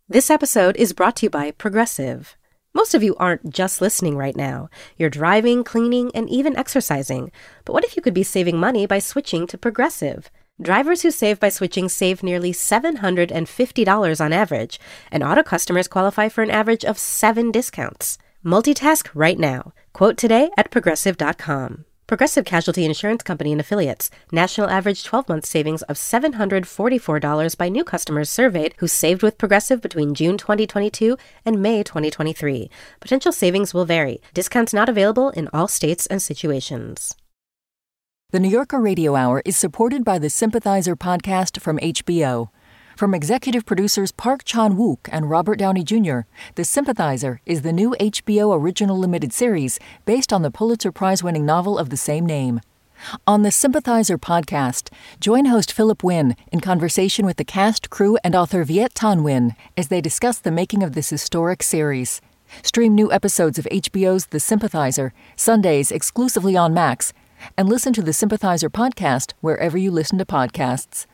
This episode is brought to you by Progressive. Most of you aren't just listening right now. You're driving, cleaning, and even exercising. But what if you could be saving money by switching to Progressive? Drivers who save by switching save nearly $750 on average, and auto customers qualify for an average of 7 discounts. Multitask right now. Quote today at Progressive.com. Progressive Casualty Insurance Company and Affiliates. National average 12-month savings of $744 by new customers surveyed who saved with Progressive between June 2022 and May 2023. Potential savings will vary. Discounts not available in all states and situations. The New Yorker Radio Hour is supported by the Sympathizer podcast from HBO. From executive producers Park Chan-wook and Robert Downey Jr., The Sympathizer is the new HBO original limited series based on the Pulitzer Prize-winning novel of the same name. On the Sympathizer podcast, join host Philip Nguyen in conversation with the cast, crew, and author Viet Thanh Nguyen as they discuss the making of this historic series. Stream new episodes of HBO's The Sympathizer, Sundays exclusively on Max, and listen to the Sympathizer podcast wherever you listen to podcasts.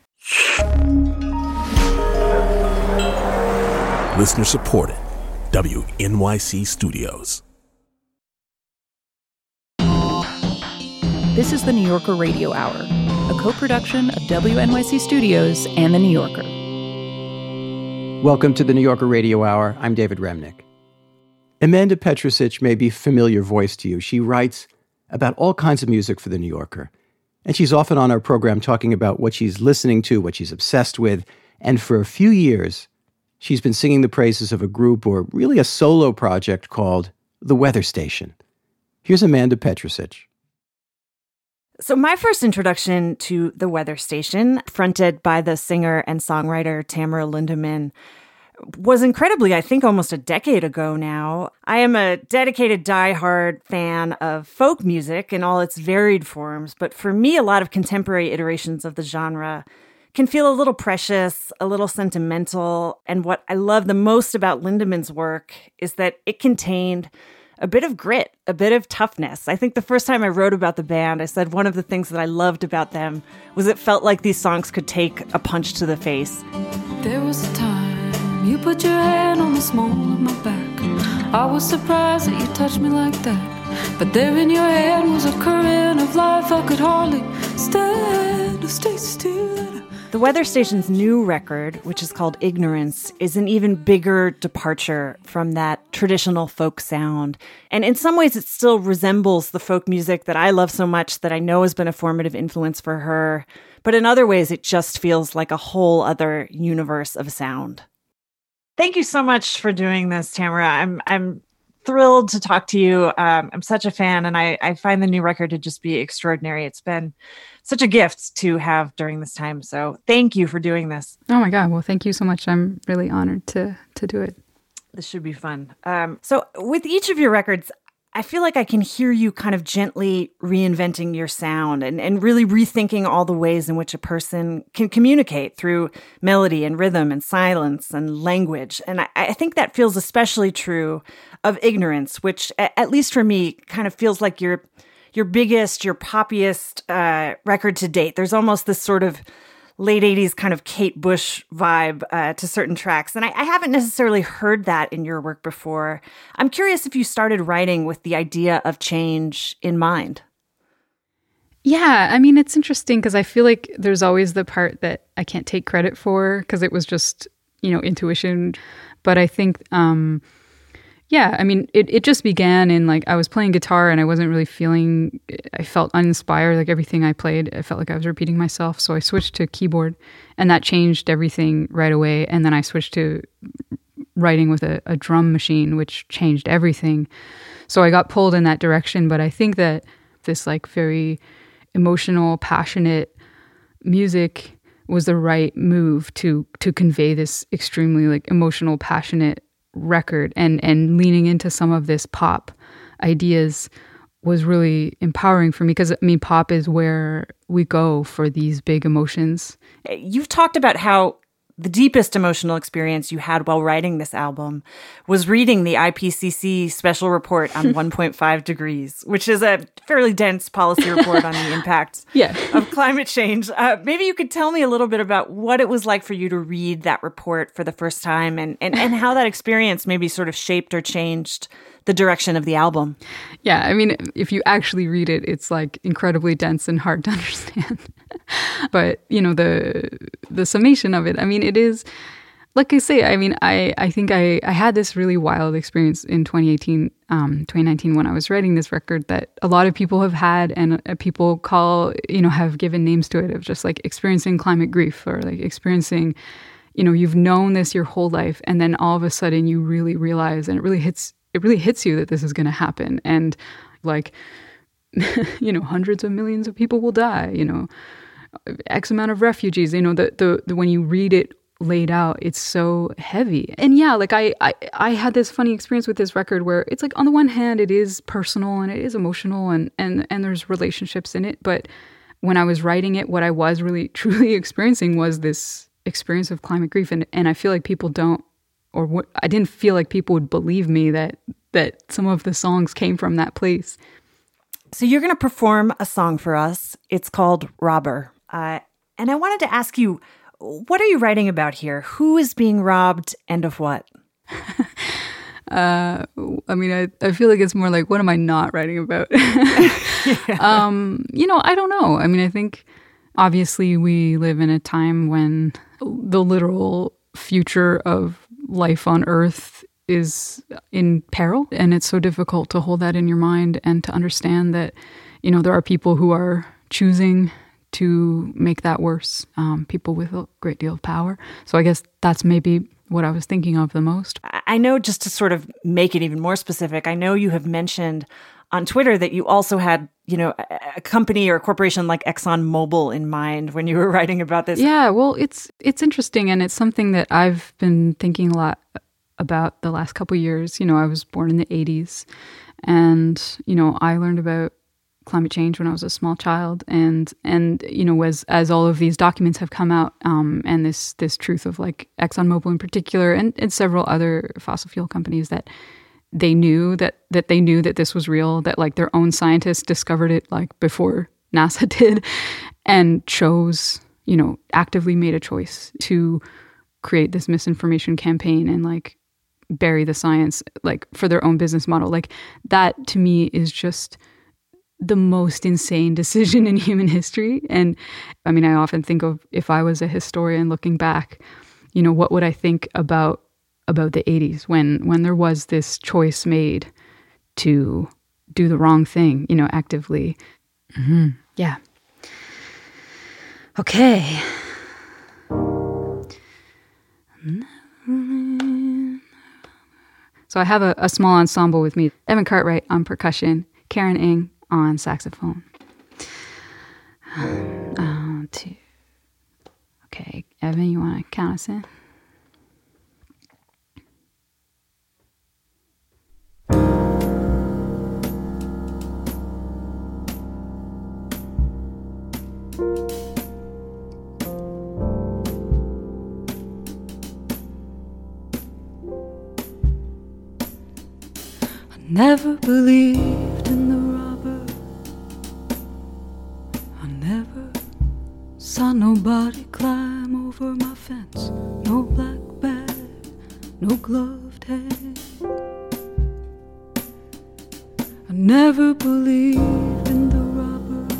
Listener supported. WNYC Studios. This is the New Yorker Radio Hour, a co-production of WNYC Studios and The New Yorker. Welcome to the New Yorker Radio Hour. I'm David Remnick. Amanda Petrusich may be a familiar voice to you. She writes about all kinds of music for The New Yorker. And she's often on our program talking about what she's listening to, what she's obsessed with. And for a few years, she's been singing the praises of a group, or really a solo project, called The Weather Station. Here's Amanda Petrusich. So my first introduction to The Weather Station, fronted by the singer and songwriter Tamara Lindemann, was incredibly, I think, almost a decade ago now. I am a dedicated diehard fan of folk music in all its varied forms, but for me, a lot of contemporary iterations of the genre can feel a little precious, a little sentimental. And what I love the most about Lindemann's work is that it contained a bit of grit, a bit of toughness. I think the first time I wrote about the band, I said one of the things that I loved about them was it felt like these songs could take a punch to the face. There was a time you put your hand on the small of my back. I was surprised that you touched me like that. But there in your hand was a current of life I could hardly stand or stay still. The Weather Station's new record, which is called Ignorance, is an even bigger departure from that traditional folk sound. And in some ways, it still resembles the folk music that I love so much that I know has been a formative influence for her. But in other ways, it just feels like a whole other universe of sound. Thank you so much for doing this, Tamara. I'm thrilled to talk to you. I'm such a fan, and I find the new record to just be extraordinary. It's been such a gift to have during this time. So thank you for doing this. Oh my God. Well, thank you so much. I'm really honored to do it. This should be fun. So with each of your records, I feel like I can hear you kind of gently reinventing your sound and really rethinking all the ways in which a person can communicate through melody and rhythm and silence and language. And I think that feels especially true of Ignorance, which, at least for me, kind of feels like your biggest, your poppiest record to date. There's almost this sort of late 80s kind of Kate Bush vibe to certain tracks. And I haven't necessarily heard that in your work before. I'm curious if you started writing with the idea of change in mind. Yeah, I mean, it's interesting because I feel like there's always the part that I can't take credit for because it was just, intuition. But I think, yeah, I mean, it just began in I was playing guitar and I wasn't really I felt uninspired. Like everything I played, I felt like I was repeating myself. So I switched to keyboard and that changed everything right away. And then I switched to writing with a drum machine, which changed everything. So I got pulled in that direction. But I think that this very emotional, passionate music was the right move to convey this extremely emotional, passionate record, and leaning into some of this pop ideas was really empowering for me because pop is where we go for these big emotions. You've talked about how the deepest emotional experience you had while writing this album was reading the IPCC special report on 1.5 degrees, which is a fairly dense policy report on the impacts of climate change. Maybe you could tell me a little bit about what it was like for you to read that report for the first time and how that experience maybe sort of shaped or changed the direction of the album. Yeah, I mean, if you actually read it, it's like incredibly dense and hard to understand. But, you know, the summation of it, I mean, it is, like I say, I mean, I think I had this really wild experience in 2019 when I was writing this record that a lot of people have had, and people call, you know, have given names to it, of just like experiencing climate grief, or like experiencing, you know, you've known this your whole life, and then all of a sudden you really realize, and it really hits you that this is going to happen. And like, you know, hundreds of millions of people will die, you know, X amount of refugees, you know, the when you read it laid out, it's so heavy. And yeah, like I had this funny experience with this record where it's like, on the one hand, it is personal and it is emotional and there's relationships in it. But when I was writing it, what I was really truly experiencing was this experience of climate grief. And I feel like people don't, or what, I didn't feel like people would believe me that some of the songs came from that place. So you're going to perform a song for us. It's called Robber. And I wanted to ask you, what are you writing about here? Who is being robbed and of what? I mean, I feel like it's more like, what am I not writing about? You know, I don't know. I mean, I think obviously we live in a time when the literal future of life on Earth is in peril, and it's so difficult to hold that in your mind and to understand that, you know, there are people who are choosing to make that worse, people with a great deal of power. So I guess that's maybe what I was thinking of the most. I know, just to sort of make it even more specific, I know you have mentioned on Twitter that you also had, you know, a company or a corporation like ExxonMobil in mind when you were writing about this. Yeah, well, it's interesting, and it's something that I've been thinking a lot about the last couple of years. You know, I was born in the 80s, and, you know, I learned about climate change when I was a small child, and you know, as all of these documents have come out, and this truth of like ExxonMobil in particular, and several other fossil fuel companies, that they knew that this was real, that like their own scientists discovered it like before NASA did, and chose, you know, actively made a choice to create this misinformation campaign and like bury the science like for their own business model. Like, that to me is just the most insane decision in human history. And I mean, I often think of, if I was a historian looking back, you know, what would I think about the 80s when there was this choice made to do the wrong thing, you know, actively. Mm-hmm. Yeah. Okay. So I have a small ensemble with me. Evan Cartwright on percussion, Karen Ng on saxophone. 2. Okay, Evan, you want to count us in? Never believed in the robber. I never saw nobody climb over my fence. No black bag, no gloved hand. I never believed in the robber.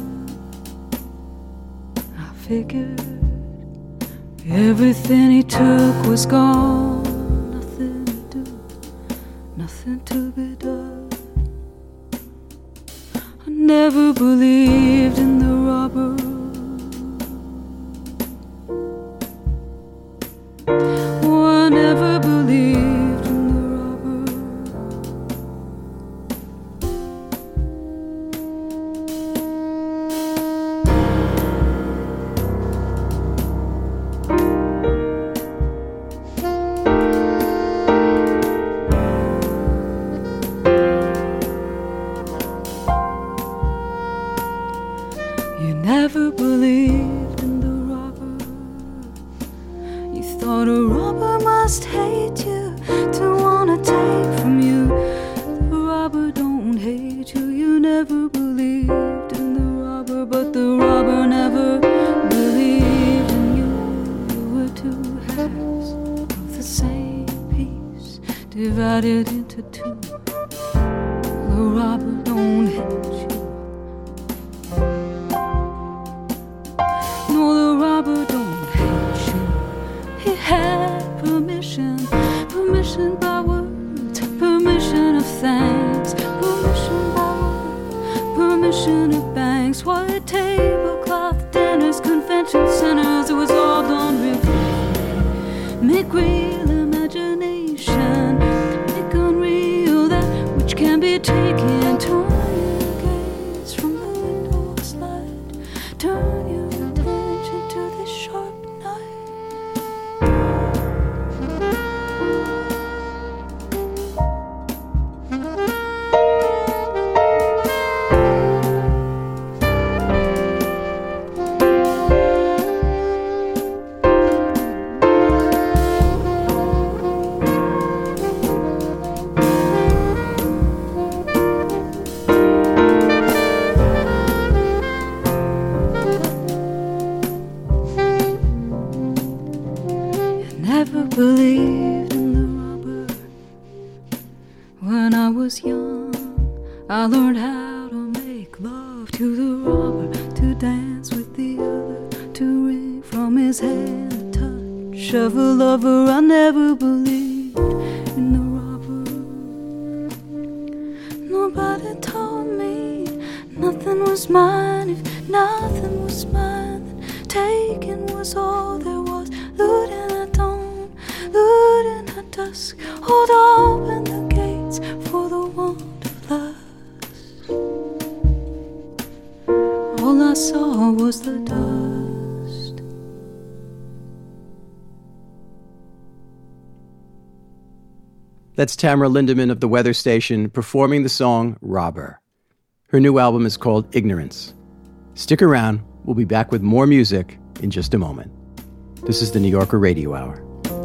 I figured everything he took was gone. Nothing to do, nothing to be done. I never believed in the robber. Oh, I never believed in the robber. You never believed in the robber. You thought must hate you to wanna take from you. The robber don't hate you. You never believed in the robber, but the robber never believed in you. You were two halves of the same piece, divided into two. The robber don't hate you. No, the robber don't hate you. He had permission by words, permission of thanks, permission by words, permission of banks, white tablecloth dinners, convention centers. It was all done real. Make real imagination, make unreal that which can be taken. Turn your gaze from the window's light, turn your attention to this sharp night. Never believed in the robber. When I was young, I learned how to make love to the robber, to dance with the other, to wring from his hand the touch of a lover. I never believed in the robber. Nobody told me nothing was mine. If nothing was mine, then taking was all there was. Looting at dawn, looting at dusk, hold open the gates for the want of lust. All I saw was the dust. That's Tamara Lindemann of The Weather Station performing the song Robber. Her new album is called Ignorance. Stick around, we'll be back with more music in just a moment. This is the New Yorker Radio Hour.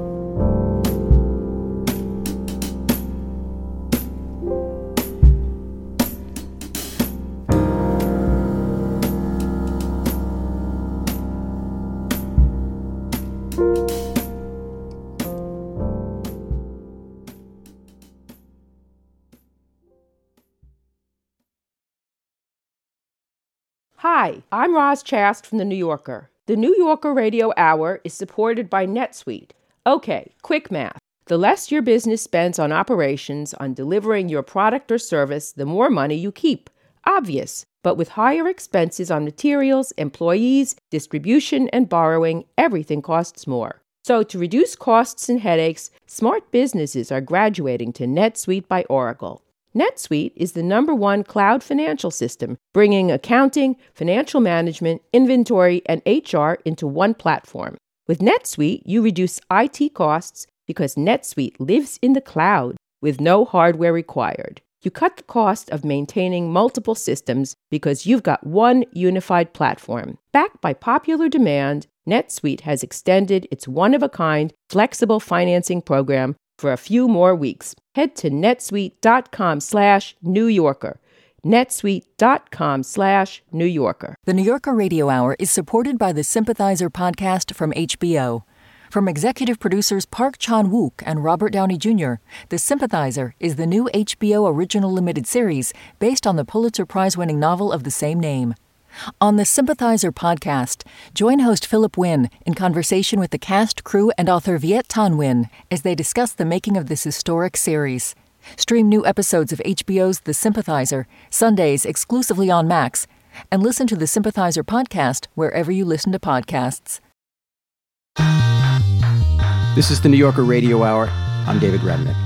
Hi, I'm Roz Chast from The New Yorker. The New Yorker Radio Hour is supported by NetSuite. Okay, quick math. The less your business spends on operations, on delivering your product or service, the more money you keep. Obvious. But with higher expenses on materials, employees, distribution, and borrowing, everything costs more. So to reduce costs and headaches, smart businesses are graduating to NetSuite by Oracle. NetSuite is the #1 cloud financial system, bringing accounting, financial management, inventory, and HR into one platform. With NetSuite, you reduce IT costs because NetSuite lives in the cloud with no hardware required. You cut the cost of maintaining multiple systems because you've got one unified platform. Backed by popular demand, NetSuite has extended its one-of-a-kind flexible financing program for a few more weeks. Head to netsuite.com/New Yorker. netsuite.com/New Yorker. The New Yorker Radio Hour is supported by the Sympathizer podcast from HBO. From executive producers Park Chan-wook and Robert Downey Jr., The Sympathizer is the new HBO original limited series based on the Pulitzer Prize-winning novel of the same name. On the Sympathizer podcast, join host Philip Wynn in conversation with the cast, crew, and author Viet Thanh Nguyen as they discuss the making of this historic series. Stream new episodes of HBO's The Sympathizer, Sundays exclusively on Max, and listen to the Sympathizer podcast wherever you listen to podcasts. This is the New Yorker Radio Hour. I'm David Remnick.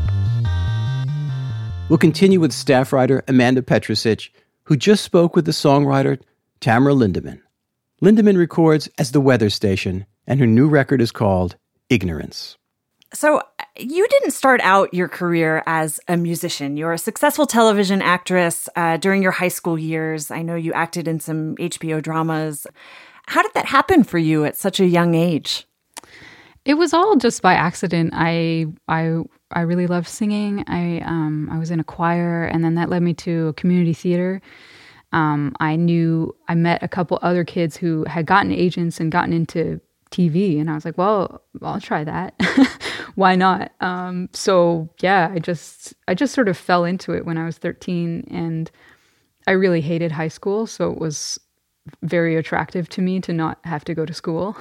We'll continue with staff writer Amanda Petrusich, who just spoke with the songwriter Tamara Lindemann. Lindemann records as The Weather Station, and her new record is called Ignorance. So you didn't start out your career as a musician. You're a successful television actress during your high school years. I know you acted in some HBO dramas. How did that happen for you at such a young age? It was all just by accident. I really loved singing. I was in a choir, and then that led me to a community theater. I met a couple other kids who had gotten agents and gotten into TV, and I was like, well, I'll try that. Why not? So yeah, I just sort of fell into it when I was 13, and I really hated high school, so it was very attractive to me to not have to go to school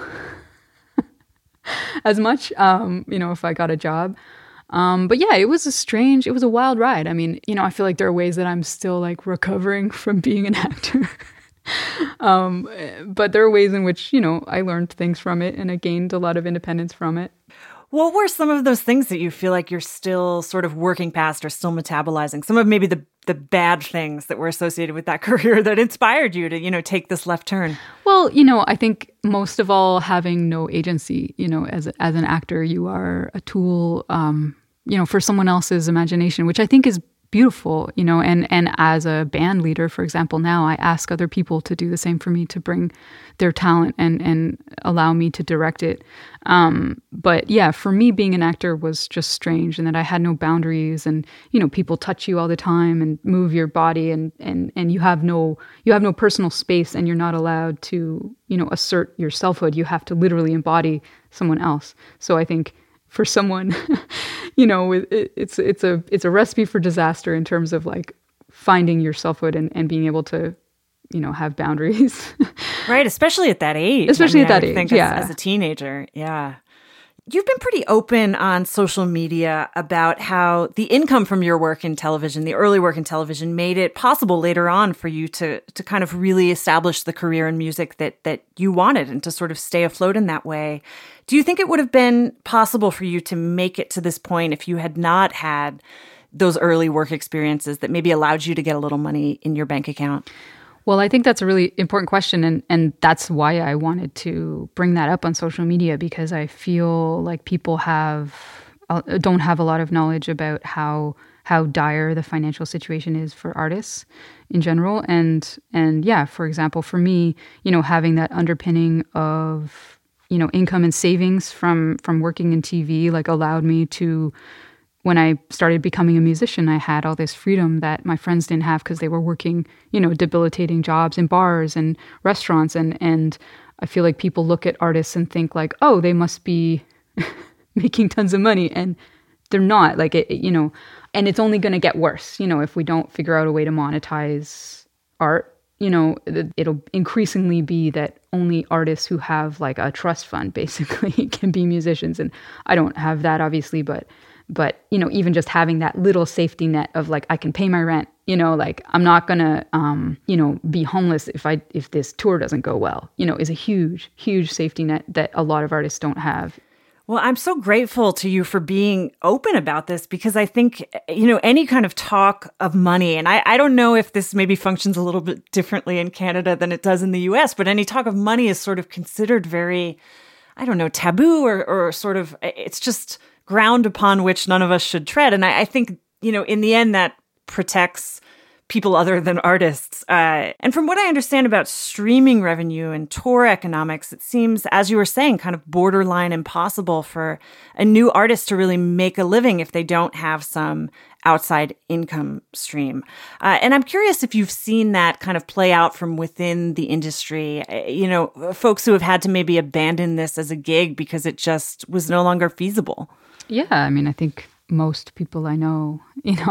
as much, if I got a job. But yeah, it was a wild ride. I mean, I feel like there are ways that I'm still like recovering from being an actor. But there are ways in which, I learned things from it and I gained a lot of independence from it. What were some of those things that you feel like you're still sort of working past or still metabolizing? Some of maybe the bad things that were associated with that career that inspired you to, take this left turn? Well, I think most of all, having no agency, as an actor, you are a tool, for someone else's imagination, which I think is beautiful, and as a band leader, for example, now I ask other people to do the same for me, to bring their talent and allow me to direct it. But yeah, for me, being an actor was just strange, and that I had no boundaries, and, people touch you all the time and move your body, and you have no personal space, and you're not allowed to, assert your selfhood. You have to literally embody someone else. So I think for someone, it's a recipe for disaster in terms of like finding your selfhood and being able to, have boundaries. Right, especially at that age. Especially at that age, as a teenager, yeah. You've been pretty open on social media about how the income from your work in television, the early work in television, made it possible later on for you to kind of really establish the career in music that you wanted and to sort of stay afloat in that way. Do you think it would have been possible for you to make it to this point if you had not had those early work experiences that maybe allowed you to get a little money in your bank account? Well, I think that's a really important question, and that's why I wanted to bring that up on social media, because I feel like people don't have a lot of knowledge about how dire the financial situation is for artists in general. And yeah, for example, for me, having that underpinning of, income and savings from working in TV, like allowed me to, when I started becoming a musician, I had all this freedom that my friends didn't have because they were working, debilitating jobs in bars and restaurants. And I feel like people look at artists and think like, oh, they must be making tons of money. And they're not, like, and it's only going to get worse, if we don't figure out a way to monetize art. It'll increasingly be that only artists who have like a trust fund basically can be musicians. And I don't have that, obviously, but even just having that little safety net of like, I can pay my rent, like I'm not gonna, be homeless if this tour doesn't go well, is a huge, huge safety net that a lot of artists don't have. Well, I'm so grateful to you for being open about this, because I think, any kind of talk of money, and I don't know if this maybe functions a little bit differently in Canada than it does in the US, but any talk of money is sort of considered very, taboo or sort of, it's just ground upon which none of us should tread. And I think, in the end, that protects people other than artists. And from what I understand about streaming revenue and tour economics, it seems, as you were saying, kind of borderline impossible for a new artist to really make a living if they don't have some outside income stream. And I'm curious if you've seen that kind of play out from within the industry, folks who have had to maybe abandon this as a gig because it just was no longer feasible. Yeah, I think most people I know,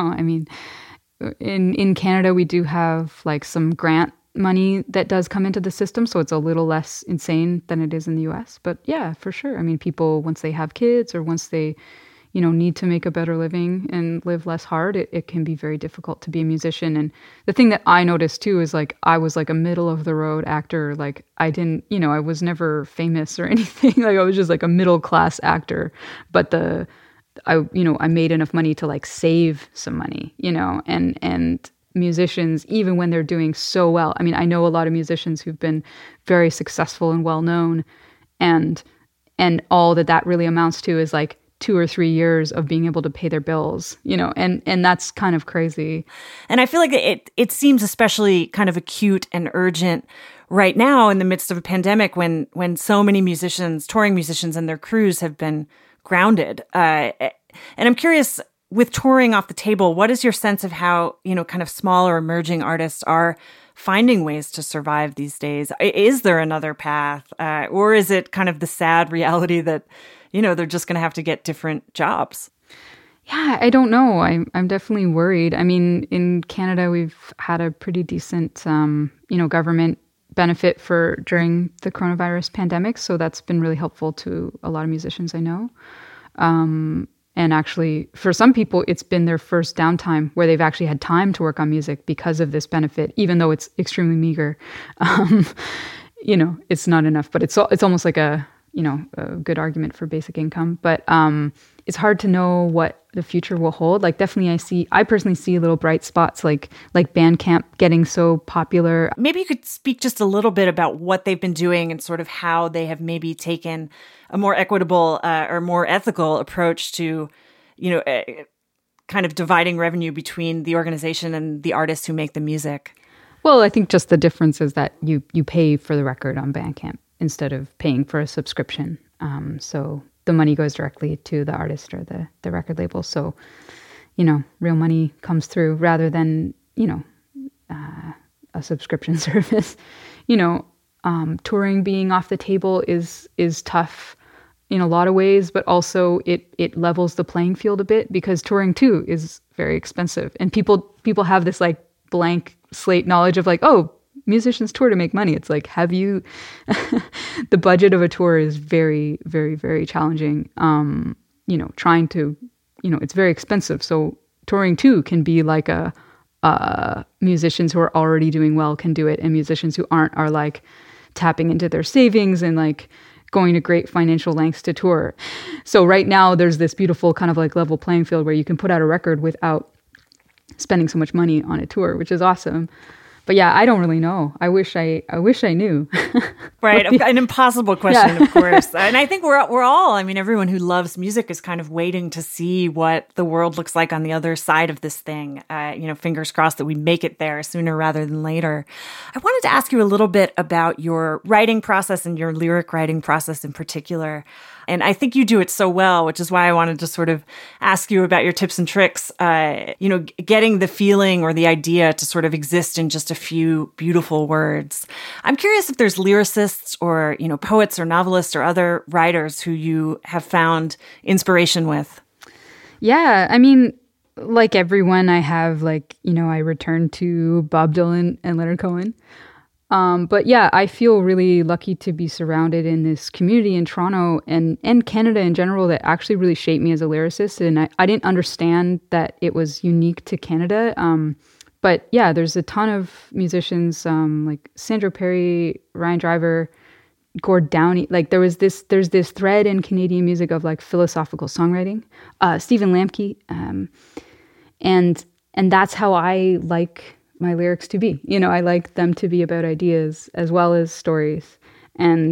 in Canada, we do have like some grant money that does come into the system, so it's a little less insane than it is in the US. But yeah, for sure. People, once they have kids or once they, need to make a better living and live less hard, it can be very difficult to be a musician. And the thing that I noticed too is like, I was like a middle of the road actor. Like I didn't, I was never famous or anything. Like I was just like a middle class actor. But I made enough money to like save some money, and musicians, even when they're doing so well. I know a lot of musicians who've been very successful and well known, and all that really amounts to is like 2 or 3 years of being able to pay their bills, and that's kind of crazy. And I feel like it seems especially kind of acute and urgent right now in the midst of a pandemic when so many musicians, touring musicians and their crews have been grounded. And I'm curious, with touring off the table, what is your sense of how, kind of smaller emerging artists are finding ways to survive these days? Is there another path? Or is it kind of the sad reality that, they're just going to have to get different jobs? Yeah, I don't know. I'm definitely worried. I mean, in Canada, we've had a pretty decent, government benefit during the coronavirus pandemic. So that's been really helpful to a lot of musicians I know. And actually, for some people, it's been their first downtime where they've actually had time to work on music because of this benefit, even though it's extremely meager. It's not enough, but it's almost like a good argument for basic income. But it's hard to know what the future will hold. Like, definitely, I personally see little bright spots, like Bandcamp getting so popular. Maybe you could speak just a little bit about what they've been doing and sort of how they have maybe taken a more equitable or more ethical approach to, kind of dividing revenue between the organization and the artists who make the music. Well, I think just the difference is that you pay for the record on Bandcamp instead of paying for a subscription. So the money goes directly to the artist or the record label. So, real money comes through rather than, a subscription service. Touring being off the table is tough in a lot of ways, but also it levels the playing field a bit because touring too is very expensive. And people have this like blank slate knowledge of like, oh, musicians tour to make money. It's like, have you, the budget of a tour is very, very, very challenging. Trying to, it's very expensive. So touring too can be like musicians who are already doing well can do it. And musicians who aren't are like tapping into their savings and like going to great financial lengths to tour. So right now there's this beautiful kind of like level playing field where you can put out a record without spending so much money on a tour, which is awesome. But yeah, I don't really know. I wish I knew. Right, an impossible question, yeah. Of course. And I think we're all, everyone who loves music is kind of waiting to see what the world looks like on the other side of this thing. Fingers crossed that we make it there sooner rather than later. I wanted to ask you a little bit about your writing process and your lyric writing process in particular. And I think you do it so well, which is why I wanted to sort of ask you about your tips and tricks, getting the feeling or the idea to sort of exist in just a few beautiful words. I'm curious if there's lyricists or, poets or novelists or other writers who you have found inspiration with. Yeah, like everyone, I have I return to Bob Dylan and Leonard Cohen. But yeah, I feel really lucky to be surrounded in this community in Toronto and Canada in general that actually really shaped me as a lyricist. And I didn't understand that it was unique to Canada. But yeah, there's a ton of musicians like Sandro Perry, Ryan Driver, Gord Downie. Like there's this thread in Canadian music of like philosophical songwriting. Stephen Lamke, and that's how I like my lyrics to be. I like them to be about ideas as well as stories. And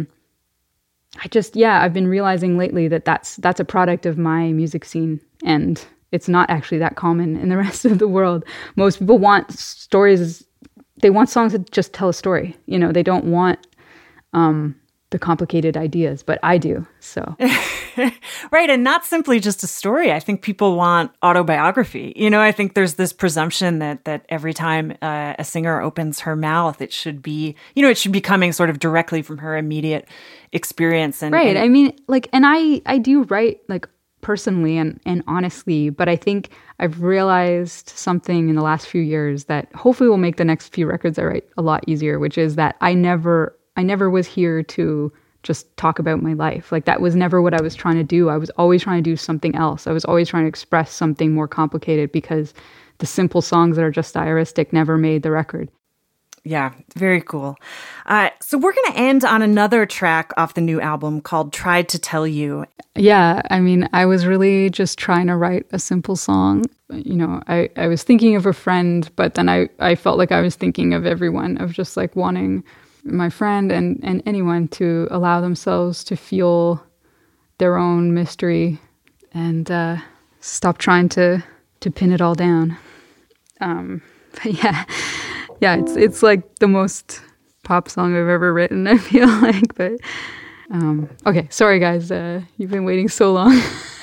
I've been realizing lately that that's a product of my music scene, and it's not actually that common in the rest of the world. Most people want stories. They want songs that just tell a story. They don't want the complicated ideas, but I do. So. Right. And not simply just a story. I think people want autobiography. I think there's this presumption that every time a singer opens her mouth, it should be, it should be coming sort of directly from her immediate experience. And, right. And I do write like personally and honestly, but I think I've realized something in the last few years that hopefully will make the next few records I write a lot easier, which is that I never was here to just talk about my life. Like that was never what I was trying to do. I was always trying to do something else. I was always trying to express something more complicated because the simple songs that are just stylistic never made the record. Yeah, very cool. So we're going to end on another track off the new album called Tried to Tell You. Yeah, I was really just trying to write a simple song. I was thinking of a friend, but then I felt like I was thinking of everyone, of just like wanting my friend and anyone to allow themselves to feel their own mystery and stop trying to pin it all down. But yeah, it's like the most pop song I've ever written, I feel like. But okay, sorry guys, you've been waiting so long.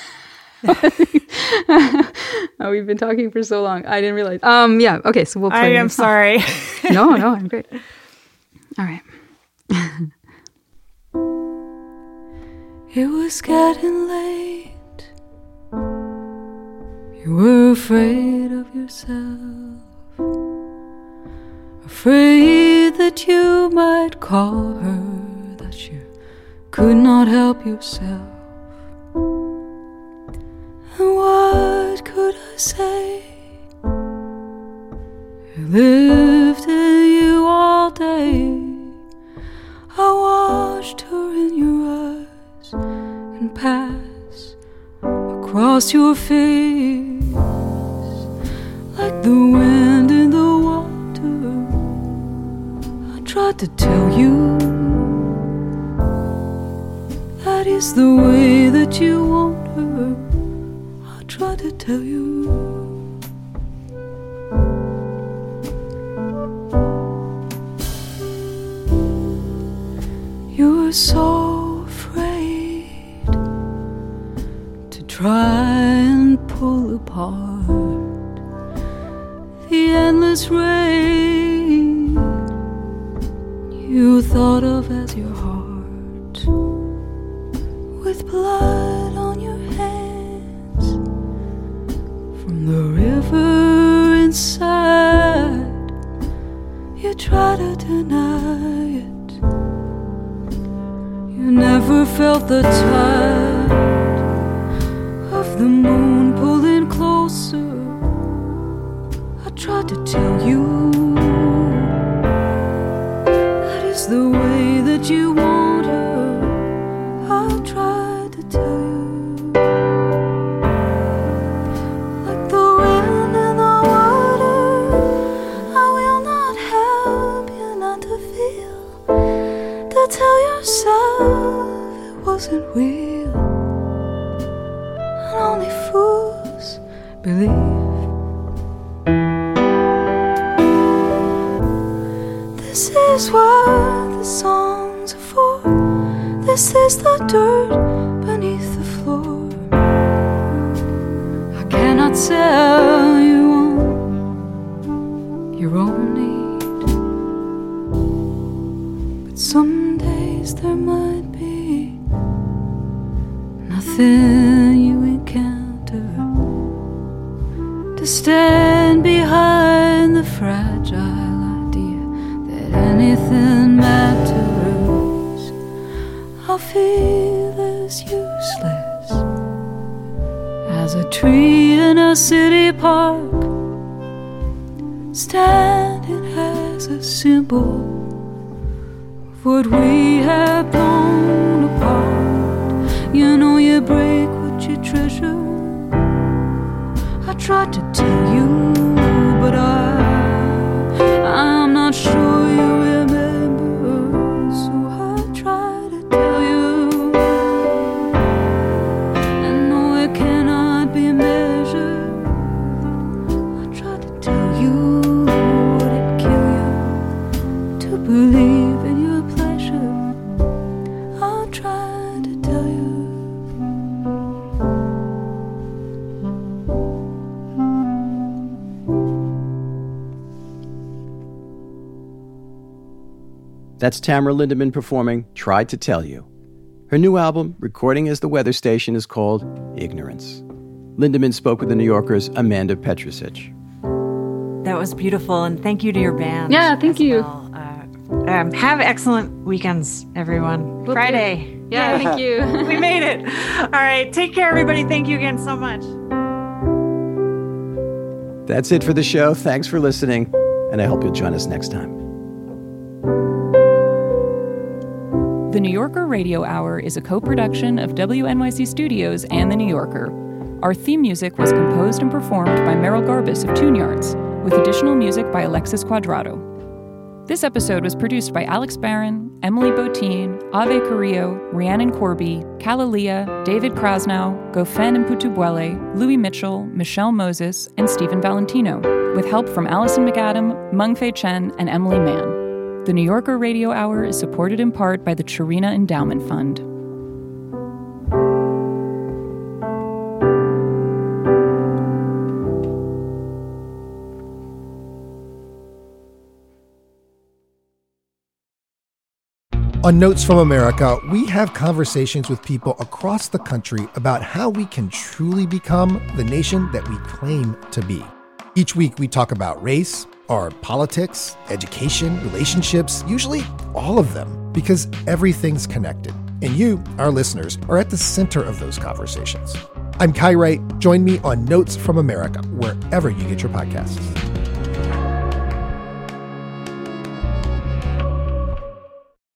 We've been talking for so long. I didn't realize. Yeah, okay, so we'll play. I am sorry. No, I'm great. All right. It was getting late. You were afraid of yourself, afraid that you might call her, that you could not help yourself. And what could I say? I lived in you all day. I watched her in your eyes and pass across your face like the wind in the water. I tried to tell you that is the way that you want her. I tried to tell you. You were so afraid to try and pull apart the endless rain you thought of as your heart, with blood on your hands from the river inside. You try to deny it. You never felt the tide of the moon pulling closer. I tried to tell you that is the way that you want her. I tried to tell you, like the wind in the water. I will not help you not to feel, to tell yourself it wasn't real. And only fools believe. This is what the songs are for. This is the dirt beneath the floor. I cannot sell you on your own need, but some days there might be nothing you encounter to stand behind the fragile idea that anything matters. I'll feel as useless as a tree in a city park, standing as a symbol of what we have blown apart. You know you break what you treasure. I tried to tell you, but I'm not sure you remember. So I tried to tell you, and no, it cannot be measured. I tried to tell you, would it kill you to believe in your pleasure? I tried to tell you. That's Tamara Lindemann performing Tried to Tell You. Her new album, recording as the weather station, is called Ignorance. Lindemann spoke with the New Yorker's Amanda Petrusich. That was beautiful, and thank you to your band. Yeah, thank you. Well. Have excellent weekends, everyone. Will Friday. do. Yeah, thank you. We made it. All right, take care, everybody. Thank you again so much. That's it for the show. Thanks for listening, and I hope you'll join us next time. The New Yorker Radio Hour is a co-production of WNYC Studios and The New Yorker. Our theme music was composed and performed by Merrill Garbus of Tune Yards, with additional music by Alexis Quadrado. This episode was produced by Alex Barron, Emily Botine, Ave Carrillo, Rhiannon Corby, Kalalia, David Krasnow, Gofen Mputubwele, Louis Mitchell, Michelle Moses, and Stephen Valentino, with help from Allison McAdam, Mengfei Chen, and Emily Mann. The New Yorker Radio Hour is supported in part by the Chirina Endowment Fund. On Notes from America, we have conversations with people across the country about how we can truly become the nation that we claim to be. Each week, we talk about race, or politics, education, relationships, usually all of them, because everything's connected. And you, our listeners, are at the center of those conversations. I'm Kai Wright. Join me on Notes from America, wherever you get your podcasts.